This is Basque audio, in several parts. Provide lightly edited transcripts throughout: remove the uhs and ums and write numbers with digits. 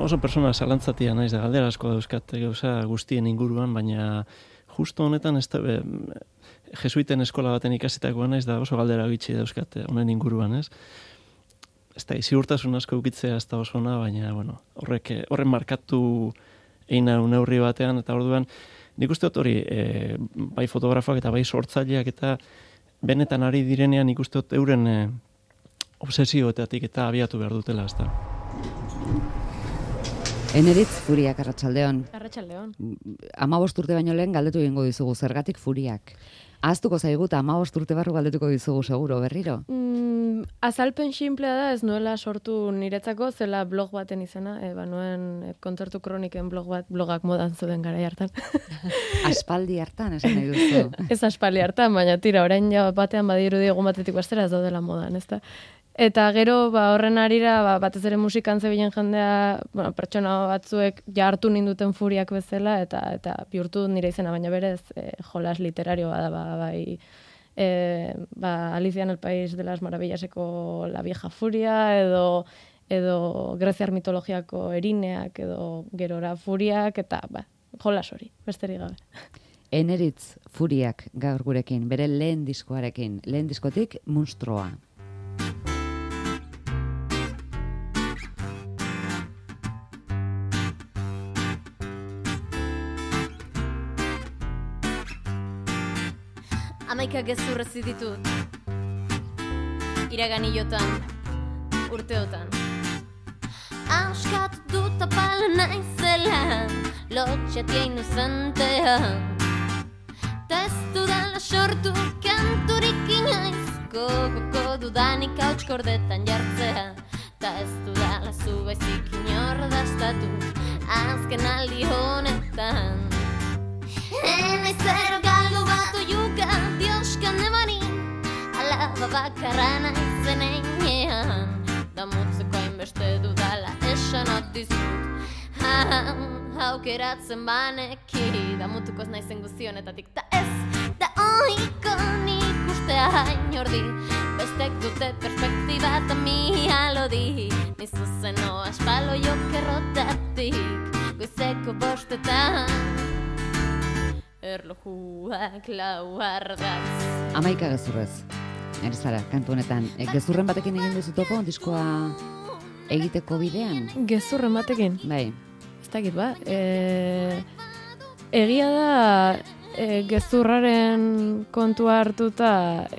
oso persona zalantzatia naiz da, galdera asko dauzkat gauza guztien inguruan, baina justo honetan ez da, jesuiten eskola baten ikasitakoa naiz da oso galdera gitxi dauzkat honen inguruan, ez? Ez da, ziurtasun asko ukitzea ez da oso ona, baina, bueno, horren markatu egin neurri batean, eta orduan, nik uste dut hori, bai fotografoak eta bai sortzaileak eta benetan ari direnean nik uste dut euren obsesioetatik eta abiatu behar dutela, ez da. Eneritz, Furiak, arratsaldeon. Arratsaldeon. 15 urte baino lehen galdetu egingo dizugu, zergatik Furiak. Ahaztuko zaigu eta 15 urte barru galdetuko dizugu seguro berriro. Azalpen simplea da, ez nuela sortu niretzako, zela blog baten izena, nuen kontzertu kroniken blogak modan zuden garai hartan. Aspaldi hartan, esan nahi duzu. Ez aspaldi hartan, baina tira, orain ja batean badirudi egun batetik bestera ez daudela modan, ezta? Eta gero, horren arira, batez ere musikan zebilen jendea, pertsona batzuek ja hartu ninduten Furiak bezala, eta bihurtu nire izena, baina berez, jolas literarioa da, bai, Alicia en el País de las Maravillaseko La Vieja Furia, edo greziar mitologiako Erineak, edo gerora Furiak, eta jolas hori, besterik gabe. Eneritz, Furiak gaur gurekin, bere lehen diskoarekin, lehen diskotik Munstroa. Amaika gezurrezi ditut, iraganiotan, urteotan. Askatu dut apala naizela, lotxatia inuzentean. Ta ez dudala sortu kanturik inoiz, gogoko dudanik hautskordetan jartzea. Ta ez dudala zu baizik inor dastatu, azken aldi honetan. Enaiz zero galdu bat oiuka, dioskan emanin, alaba bakarra naizen einean. Damutzeko hainbeste dudala esan dizut, aukeratzen baneki, damutuko ez naizen guztionetatik, ta ez da ohiko nik ustea hain ordi, bestek dute perspektiba eta mi alodi, nizu zeno aspalo jokerrotatik, goizeko bostetan. Erlojuak lau ardatz. 11 gezurrez. Erizara, kantu honetan. Gezurren batekin egin duzu topo, diskoa egiteko bidean? Gezurren batekin? Bai. Ez dakit ba. Egia da, gezurraren kontua hartuta,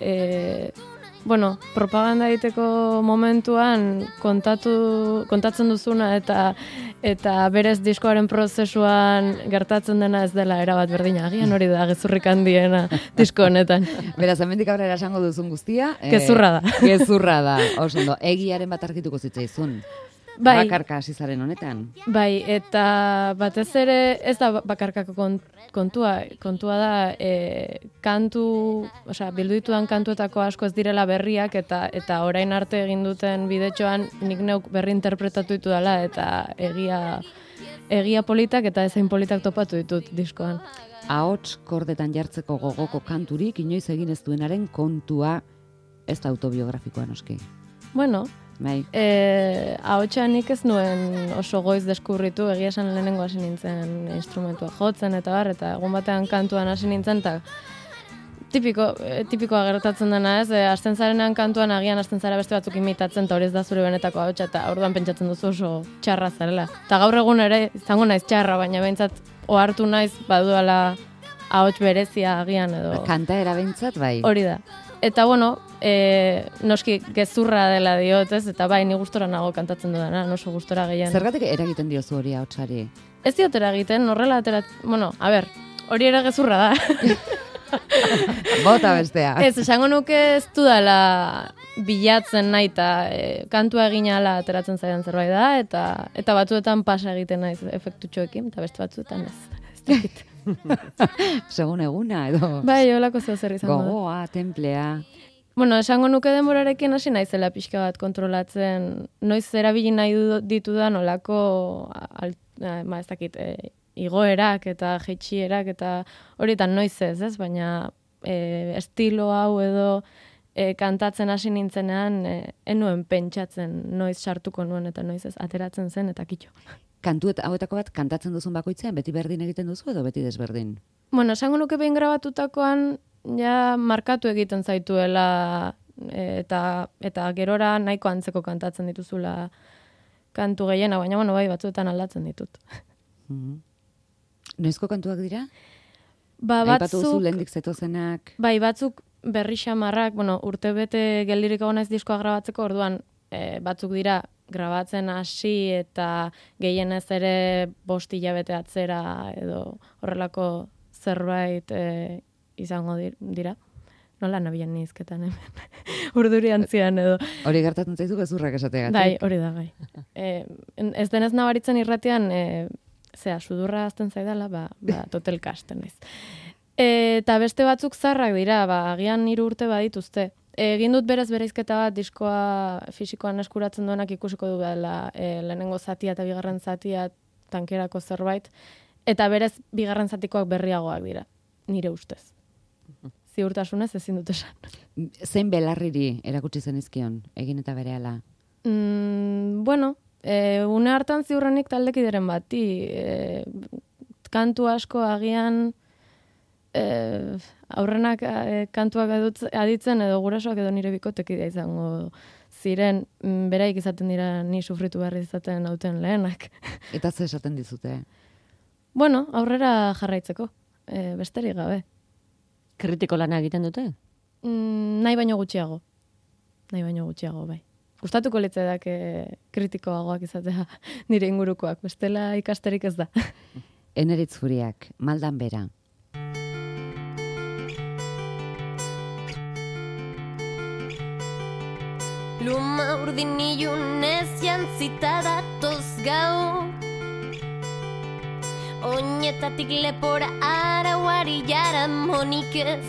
propaganda egiteko momentuan kontatzen duzuna eta berez diskoaren prozesuan gertatzen dena ez dela erabat berdina. Agian hori da gezurrik handiena disko honetan. Beraz, hemendik aurrera esango duzun guztia. Gezurra da. Gezurra da, oso ondo. Egiaren bat argituko zitzaizun. Bai. Bakarka hasi zaren honetan. Bai, eta batez ere ez da bakarkako kontua da bildu ditudan kantuetako asko ez direla berriak eta orain arte egin duten bidetxoan nik neuk berri interpretatu ditu dela eta egia politak eta ezain politak topatu ditut diskoan. Ahots kordetan jartzeko gogoko kanturik inoiz egin ez duenaren kontua ez da autobiografikoa noski. Bueno, bai. Ahotsa nik ez nuen oso goiz deskubritu, egia esan lehenengo hasi nintzen instrumentua jotzen eta eta egun batean kantuan hasi nintzen, eta tipikoa gertatzen dena ez, hasten zarenean kantuan agian hasten zara beste batzuk imitatzen, eta hori ez da zure benetako ahotsa, eta orduan pentsatzen duzu oso txarra zarela. Eta gaur egun ere izango naiz txarra, baina behintzat ohartu naiz baduala ahots berezia agian edo. Kantaera behintzat bai. Hori da. Eta noski gezurra dela diot, ez? Eta bai, ni gustora nago kantatzen dudana, oso gustora gehien. Zergatik eragiten diozu hori ahotsari? Ez diot eragiten, horrela hori ere gezurra da. Bota bestea. Ez, esango nuke ez dudala bilatzen nahi eta kantua egin ala ateratzen zaidan zerbait da, eta batzuetan pasa egiten naiz efektutxoekin, eta beste batzuetan ez. Ez dakit. Segun eguna edo. Bai, holako zer izango da. Gogoa, templea. Bueno, esango nuke denborarekin hasi naizela pixka bat kontrolatzen, noiz erabili nahi ditudan olako ez dakit, igoerak eta jaitsierak eta horietan noiz ez, baina estilo hau edo kantatzen hasi nintzenean enuen pentsatzen noiz sartuko nuen eta noiz ez ateratzen zen eta kitxo. Kantu hauetako bat kantatzen duzun bakoitzean, beti berdin egiten duzu edo beti desberdin? Bueno, esango nuke behin grabatutakoan, ja markatu egiten zaituela, eta gerora nahiko antzeko kantatzen dituzula kantu gehiena, baina bueno, bai, batzuetan aldatzen ditut. Noizko kantuak dira? Ba, Aipatu duzu lehendik zetozenak. Bai, batzuk berri xamarrak, bueno, urte bete geldirik egon naiz diskoa grabatzeko, orduan batzuk dira grabatzen hasi eta gehienez ere 5 hilabete atzera edo horrelako zerbait izango dira. Nola nabilen nizketan hemen. Urduri antzian edo. Hori gertatzen zaizu gezurrak esateagatik. Bai, hori da, bai. Ez denez nabaritzen irratian, sudurra azten zaidala, ba totelkasten naiz. Eta beste batzuk zarrak dira, agian 3 urte badituzte. Egin dut berez bereizketa bat diskoa fisikoan eskuratzen duenak ikusiko du dela lehenengo zatia eta bigarren zatia tankerako zerbait, eta berez bigarren zatikoak berriagoak dira, nire ustez. Ziurtasunez ezin dut esan. Zein belarriri erakutsi zenizkion, egin eta berehala? Bueno, une hartan ziurrenik taldekideren bati, kantu asko agian aurrenak kantuak aditzen edo gurasoak edo nire bikotekidea izango ziren, beraik izaten dira ni sufritu behar izaten hauten lehenak. Eta ze esaten dizute? Bueno, aurrera jarraitzeko, besterik gabe. Kritiko lana egiten dute? Nahi baino gutxiago, bai. Gustatuko litzaidak kritikoagoak izatea nire ingurukoak, bestela ikasterik ez da. Eneritz Furiak, Maldan bera. Luma urdin ilunez jantzita datoz gau, oinetatik lepora arauari jaramonik ez.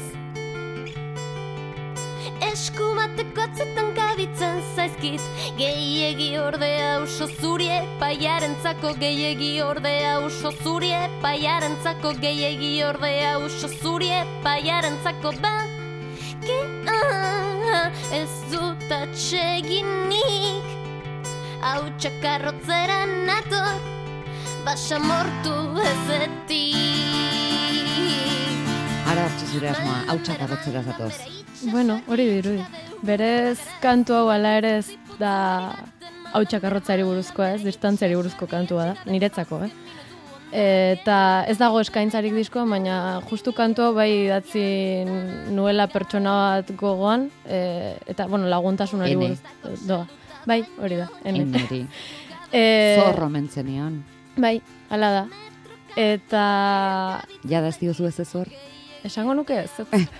Esku bateko atzetan kabitzen zaizkit, gehiegi ordea uso zuri epaiarentzako, gehiegi ordea uso zuri epaiarentzako, gehiegi ordea uso zuri epaiarentzako, ez dut atseginik, hau txakarrotzera nator, basamortu ezetik. Ara hartzu zure asmoa, hau txakarrotzera zatoz. Bueno, hori dirudi. Berez kantu hau ala ere ez da hau txakarrotzari buruzkoa, ez, distantziari buruzko kantua da, niretzako, Eta ez dago eskaintzarik diskoan, baina justu kantua bai idatzi nuela pertsona bat gogoan, eta, bueno, laguntasunari buruz doa. Bai, hori da, Eneri. Zorro mentzenion. Bai, hala da. Eta... Jada ez diozu ez ezor? Esango nuke ez.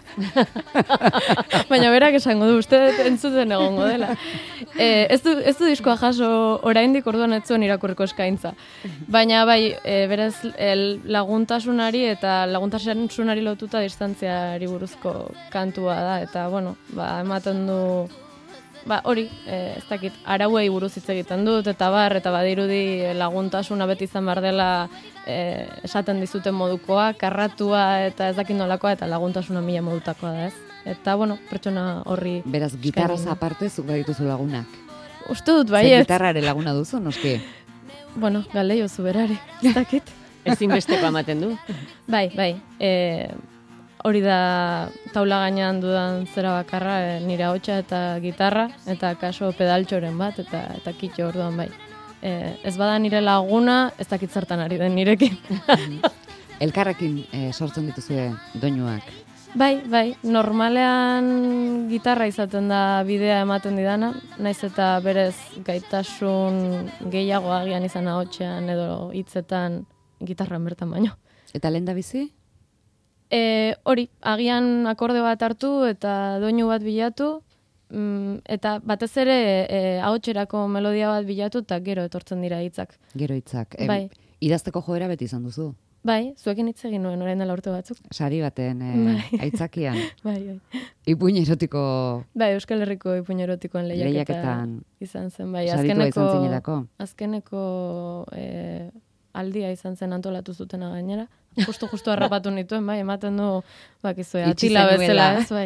Baina berak esango du, uste entzuten egongo dela. Ez du diskoa jaso oraindik, orduan ez zuen irakurriko eskaintza. Baina bai, berez laguntasunari eta laguntasunari lotuta distantziari buruzko kantua da. Eta, bueno, ematen du... hori, ez dakit, arauei buruz hitz egiten dut, eta badirudi laguntasuna beti izan behar dela esaten dizuten modukoa, karratua eta ez dakit nolakoa, eta laguntasuna mila modutakoa da, ez? Eta, bueno, pertsona horri... Beraz, gitarraz aparte zuk badituzu lagunak. Uste dut, bai, ez? Gitarrare laguna duzu, noski? Bueno, galdeio zu berari, ez dakit. Ezinbesteko ematen du. Bai, hori da taula gainean dudan zera bakarra, nire ahotsa eta gitarra, eta kaso pedaltxoren bat, eta kitxo orduan bai. Ez bada nire laguna, ez dakit zertan ari den nirekin. Elkarrekin sortzen dituzue doinuak. Bai, normalean gitarra izaten da bidea ematen didana, naiz eta berez gaitasun gehiago agian izan ahotsean edo hitzetan gitarran bertan baino. Eta lehen da bizi? Hori, agian akorde bat hartu eta doinu bat bilatu, eta batez ere ahotserako melodia bat bilatu eta gero etortzen dira hitzak. Gero hitzak. Bai. Idazteko joera beti izan duzu? Bai, zuekin hitz egin nuen orain dela urte batzuk. Sari baten aitzakian. Bai. Ipuin erotiko... Bai, Euskal Herriko ipuin erotikoen lehiaketan izan zen. Bai, azkeneko aldia izan zen antolatu zutena gainera. Justo harrapatu nituen, bai, ematen du, bakizue, atila bezala, ez, bai.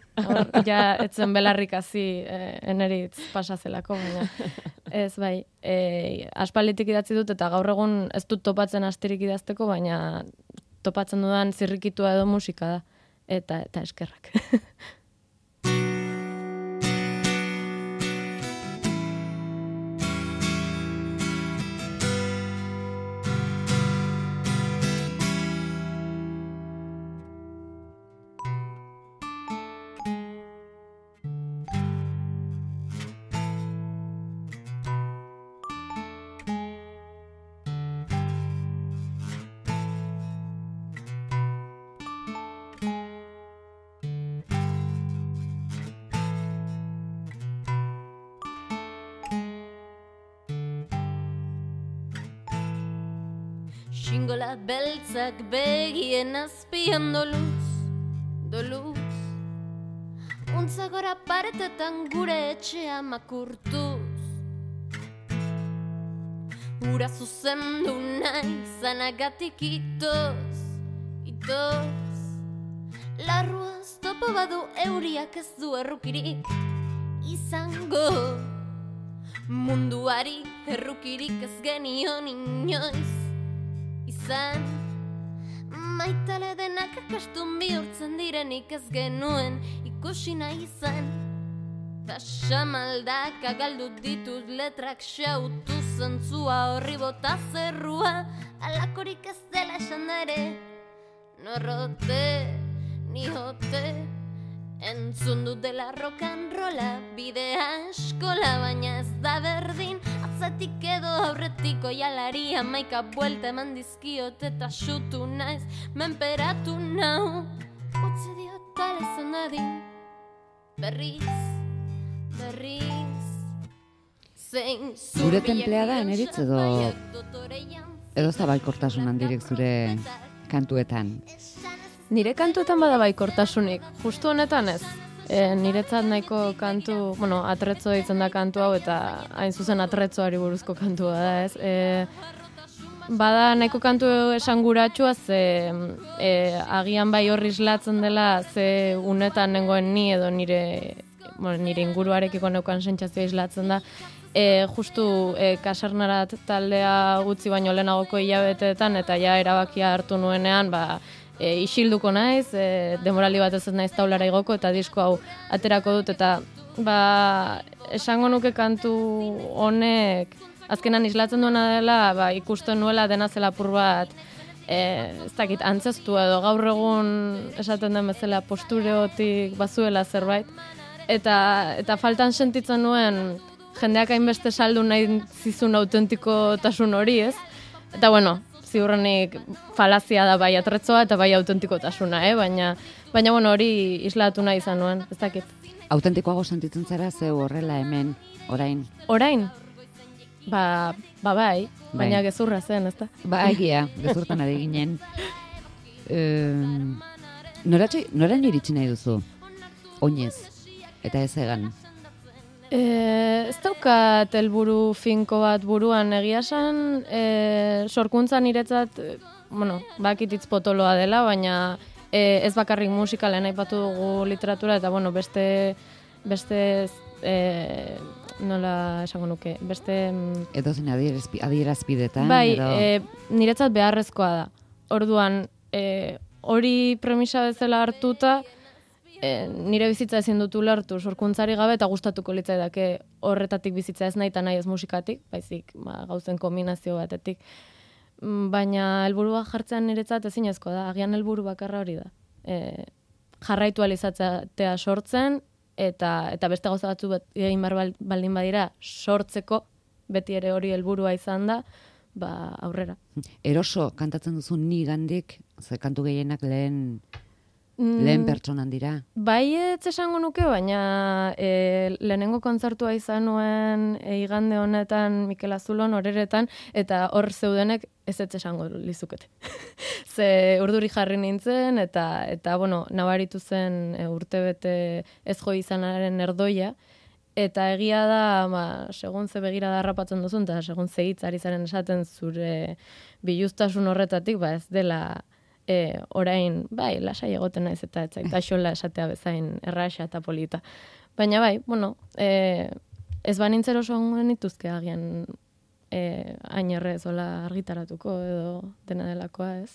Ja, etzen belarrik hasi eneritz pasazelako, baina ez bai, aspalditik idatzi dut eta gaur egun ez dut topatzen asterik idazteko, baina topatzen dudan zirrikitua edo musika da, eta eskerrak. Xingola beltzak begien azpian doluz Untzagora paretetan gure etxea makurtuz Ura zuzendu nahi zanagatik itoz Larruaz topo badu euriak ez du errukirik izango Munduari errukirik ez genion inoiz izan Maitale denak akastun bihurtzen direnik ez genuen ikusi nahi izan Pasamaldak agaldu ditut letrak xautu zentzua horri bota zerrua Alakorik ez dela esan ere Norrote, nihote Entzun dut dela rock and rolla bidea eskola baina ez da berdin Atzatik edo aurretik oialari hamaika buelta eman dizkiot eta xutu naiz menperatu nau Utzi diot tale zonadin berriz Zein Zure templea da, eneritz, edo zabaikortasun handirik zure kantuetan? Nire kantuetan bada baikortasunik, justu honetan ez. Niretzat nahiko kantu, atretzo ditzen da kantu hau eta hain zuzen atretzoari buruzko kantua da ez. Bada nahiko kantu esanguratsua ze agian bai horri islatzen dela ze unetan nengoen ni edo nire inguruarekiko neukan sentsazioa islatzen da. Justu kasarnarat taldea gutxi baino lehenagoko hilabeteetan eta ja erabakia hartu nuenean, isilduko naiz, demoraldi bat ez naiz taulara igoko eta disko hau aterako dut eta esango nuke kantu honek azkenan islatzen duena dela, ikusten nuela dena zela apur bat ez dakit antzeztu edo gaur egun esaten den bezala postureotik bazuela zerbait eta faltan sentitzen nuen jendeak hainbeste saldu nahi zizun autentikotasun hori, ez? Eta ziurrenik falazia da bai atretzoa eta bai autentikotasuna, baina hori islatu nahi izan nuen, ez dakit. Autentikoago sentitzen zara zeu horrela hemen, orain? Orain? Bai, baina gezurra zen, ez da? Egia, gezurtan ari ginen. Noraino iritsi nahi duzu? Oinez, eta ez egan? Ez daukat helburu finko bat buruan egia esan, sorkuntza niretzat, bakititz potoloa dela, baina ez bakarrik musikalen aipatu dugu literatura, eta beste nola esango nuke, beste edozen adierazpidetan. Bai, niretzat beharrezkoa da. Orduan, hori premisa bezala hartuta, nire bizitza ezin dut ulertu sorkuntzari gabe eta gustatuko litzaidake horretatik bizitza ez nahi eta nahi ez musikatik, baizik gauzen kombinazio batetik. Baina helburua jartzean niretzat ezinezkoa da, agian helburu bakarra hori da. Jarraitu alizatzea sortzen eta beste gauza batzu egin behar baldin badira sortzeko, beti ere hori helburua izan da, aurrera. Eroso kantatzen duzu ni gandik, ze kantu gehienak lehen pertsonan dira? Bai, ez esango nuke, baina lehenengo kontzertua izan nuen igande honetan Mikel Azulon horeretan, eta hor zeudenek ez esango lizukete. Ze urduri jarri nintzen, eta nabaritu zen urtebete ez jo izanaren erdoia, eta egia da, segun ze begira da harrapatzen duzun, eta segun ze hitz ari zaren esaten zure biluztasun horretatik, ez dela orain, bai, lasai egoten naiz eta ez zait axola esatea bezain erraxa eta polita. Baina bai, bueno, ez banintzen oso ongo nituzke agian hain errez hola argitaratuko edo dena delakoa, ez?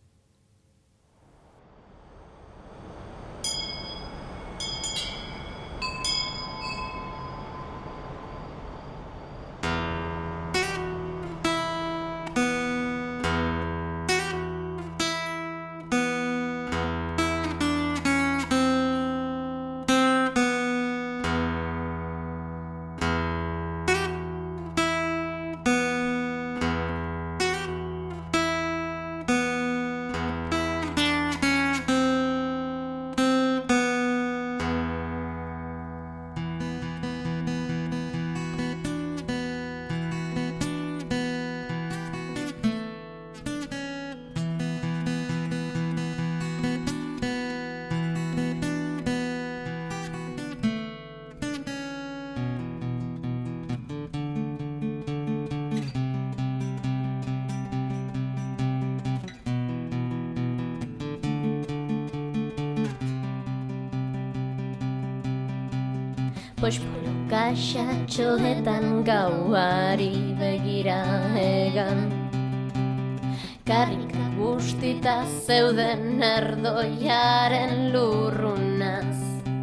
Pospolo kaxatxoetan gauari begira egan, karrika guztita zeuden erdoiaren lurrunaz.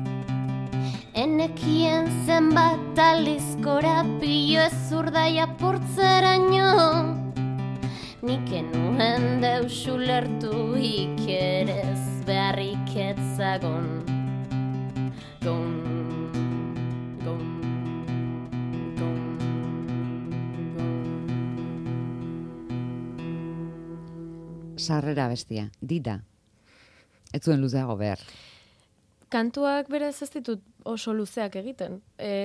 Enekien zenbat alizkora pilo ez urdaia portzeraino, nik enuen deus ulertu ikerez beharrik etzagon. Sarrera bestia, dida. Ez zuen luzeago behar. Kantuak berez ez ditut oso luzeak egiten.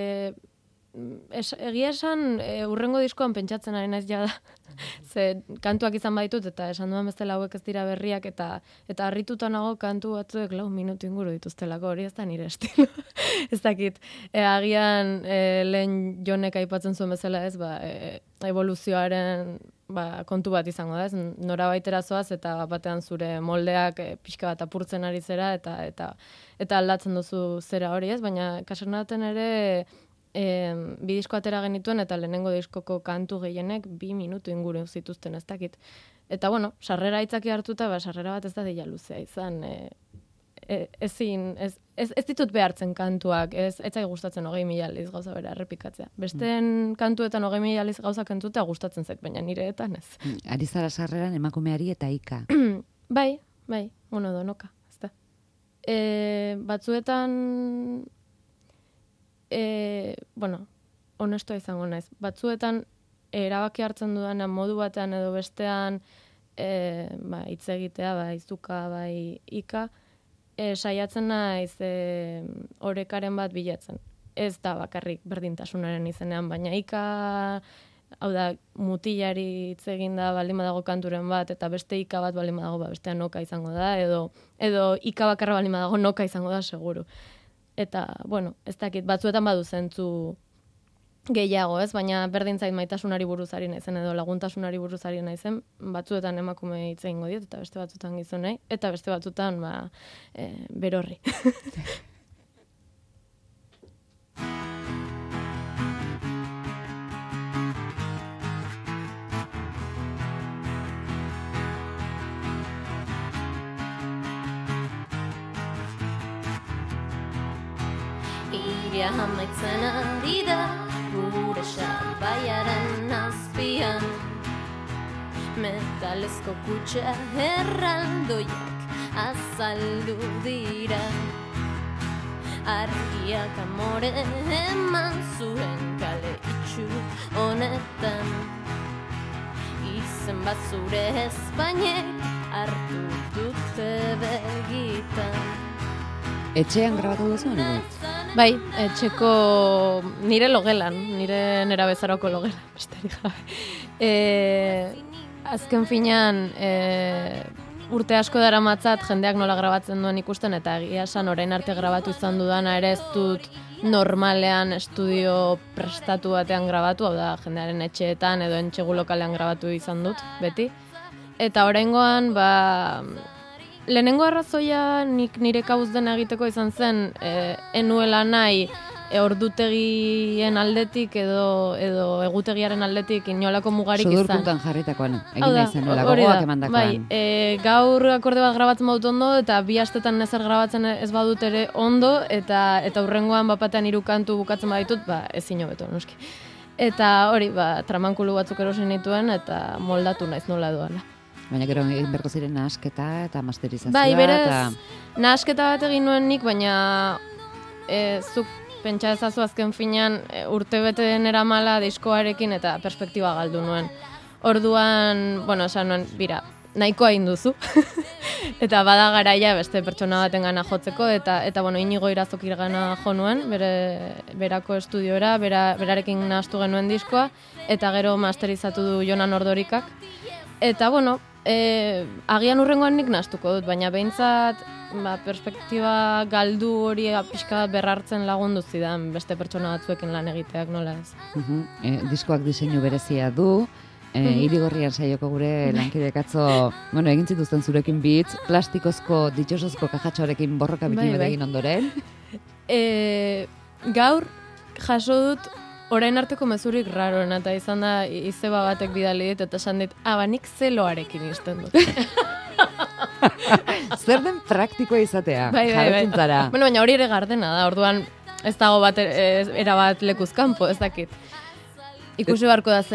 Egia esan, urrengo diskoan pentsatzen ari naiz jada. Ze kantuak izan baitut eta esan duan bezala hauek ez dira berriak eta harrituta nago kantu batzuek 4 minutu inguru dituztelako, hori ez da nire estilo. Ez dakit, agian lehen Jonek aipatzen zuen bezala ez, evoluzioaren kontu bat izango da, ez? Nora baitera zoaz eta batean zure moldeak pixka bat apurtzen ari zera eta aldatzen duzu zera hori, ez? Baina Kasernaten ere bi disko atera genituen eta lehenengo diskoko kantu gehienek 2 minutu inguru zituzten, ez dakit. Eta bueno, sarrera aitzaki hartuta, sarrera bat ez da deia luzea izan, ez ditut behartzen kantuak, ez zai gustatzen 20.000 aldiz gauza bera errepikatzea. Besteen kantuetan 20.000 aldiz gauza kantuta gustatzen zait, baina nireetan ez. Ari zara sarreran emakumeari eta ika. Bai, bueno, donoka, ez da. Batzuetan, bueno, honestoa izango naiz. Batzuetan erabaki hartzen dudanean modu batean edo bestean hitz egitea, izuka, ika, saiatzen naiz orekaren bat bilatzen. Ez da bakarrik berdintasunaren izenean, baina ika, hau da, mutilari hitz eginda baldin badago kanturen bat, eta beste ika bat baldin badago, bestean noka izango da, edo ika bakarra baldin badago noka izango da, seguru. Eta, bueno, ez dakit, batzuetan badu zentzu gehiago, ez? Baina berdin zait maitasunari buruz ari naizen edo laguntasunari buruz ari naizen, batzuetan emakume hitz egingo diot eta beste batzuetan gizonei eta beste batzuetan berorri. Iria amaitzen ari da gure sabaiaren azpian, metalezko kutxa erraldoiak azaldu dira, argiak amore eman zuen kale itxu honetan, izen bat zure Espainek hartu dute begitan. Etxean grabatu duzu, nago? Bai, etxeko nire logelan, nire nerabezaroko logelan, besterik gabe. Azken finean, urte asko daramatzat jendeak nola grabatzen duen ikusten, eta egia esan orain arte grabatu izan dudana ere ez dut normalean estudio prestatu batean grabatu, hau da jendearen etxeetan edo entxegu lokalean grabatu izan dut, beti. Eta oraingoan, lehenengo arrazoia nik nire kabuz dena egiteko izan zen, enuela nahi ordutegien aldetik edo egutegiaren aldetik inolako mugarik izan. Sudurpuntan jarritakoan, egin nahi zen, gogoak emandakoan. Bai, gaur akorde bat grabatzen badut ondo, eta 2 astetan ezer grabatzen ez badut ere ondo, eta hurrengoan bapatean 3 kantu bukatzen baditut, ezin hobeto, noski. Eta hori, tramankulu batzuk erosin nituen, eta moldatu naiz nola doala. Baina gero egin berko ziren nahasketa eta masterizazioa. Bai, berez, nahasketa bat egin nuen nik, baina zuk pentsa ezazu azken finean urtebete denera mala diskoarekin eta perspektiba galdu nuen. Orduan, esan nuen, bira, nahikoa induzu. Eta bada garaia beste pertsona baten gana jotzeko, eta Inigo Irazokir gana jo nuen, berako estudioera, berarekin nahastu genuen diskoa, eta gero masterizatu du Jonan Ordorikak. Eta, agian urrengoan nik nahastuko dut, baina behintzat perspektiba galdu hori pixka berrartzen lagundu zidan beste pertsona batzuekin lan egiteak nola ez. Diskoak diseinu berezia du, Irigorrian saioko gure lankidekatzo, egin zituzten zurekin bitz, plastikozko, ditxosozko kajatxoarekin borroka bikin egin ondoren. Gaur jaso dut orain arteko mezurik raroen, eta izan da izeba batek bidali dit, eta esan dit, nik zeloarekin izten dut. Zer den praktikoa izatea, jarretzen zara. Baina hori ere gardena da, orduan ez dago erabat lekuzkanpo, ez dakit. Ikusi beharko da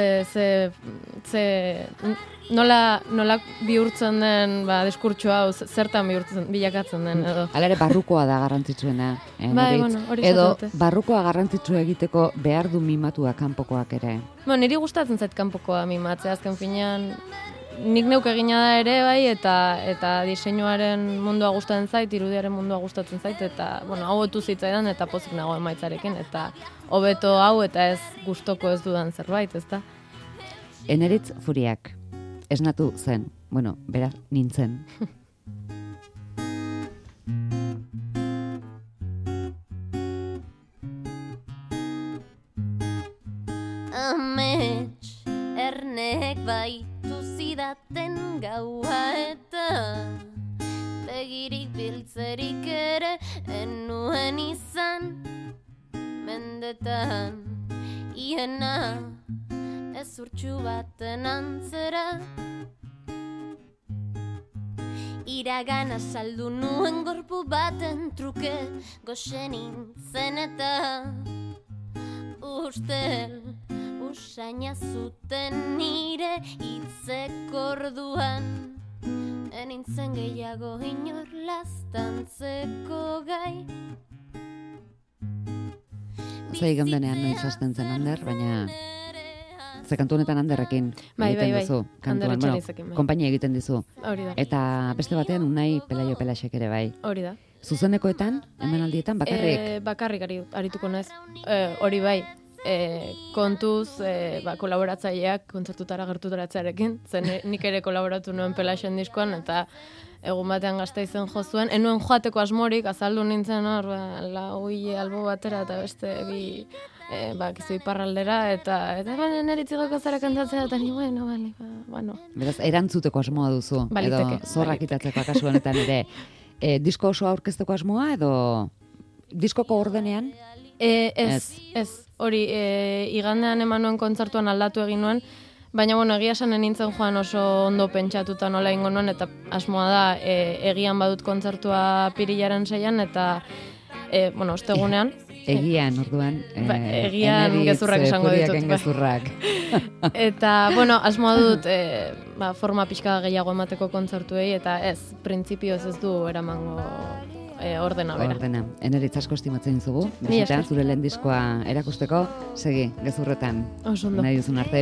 nola bihurtzen den diskurtso hau, zertan bilakatzen den edo. Hala ere barrukoa da garrantzitsuena. Edo barrukoa garrantzitsua egiteko behar du mimatua kanpokoak ere. Niri gustatzen zait kanpokoa mimatzea, azken finean nik neuk egina da ere bai, eta diseinuaren mundua gustatzen zait, irudiaren mundua gustatzen zait, eta hau otu zitzaidan eta pozik nago emaitzarekin, eta hobeto hau eta ez gustoko ez dudan zerbait, ezta? Eneritz Furiak esnatu zen, beraz nintzen. Amets ernek baitu zidaten gaua eta begirik biltzerik ere enuen izan mendetan iena ez urtsu baten antzera iragana saldu nuen gorpu baten truke goxen nintzen eta ustel usaina zuten nire hitzek orduan enintzen gehiago inor laztantzeko gai. Zei gandenean noiz hasten zen Ander, baina ze kantu honetan Anderrekin egiten duzu. Kantuan, konpainia egiten dizu. Eta beste batean Unai Pelaio Pelaxek ere bai. Hori da. Zuzenekoetan, emanaldietan, bakarrik? Bakarrik arituko naiz. Hori bai. Kontuz kolaboratzaileak kontzertutara gerturatzearekin, zen nik ere kolaboratu nuen Pelaxen diskoan, eta egun batean Gasteizen jo zuen, enuen joateko asmorik, azaldu nintzen hor, lauile albo batera, eta beste bi kizu iparraldera, eta neritzigoko zara kantatzea, eta ni, bueno. Beraz, erantzuteko asmoa duzu, edo zorrak itatzeko kasu honetan ere. Disko oso aurkezteko asmoa, edo diskoko ordenean? Ez. Hori, igandean eman nuen kontzertuan aldatu egin nuen, baina, egia esan nintzen joan oso ondo pentsatuta nola ingo nuen, eta asmoa da, egian badut kontzertua Pirilaren 6an, eta, ostegunean. Egian, orduan. Egian gezurrak esango ditut. Gezurrak. Eta, asmoa dut, forma pixka gehiago emateko kontzertuei, eta ez, printzipioz ez du eramango ordena bera. Eneritz asko estimatzen zugu. Besitan, zure lehen diskoa erakusteko, segi, gezurretan. Oso ondo. Nahi duzun arte.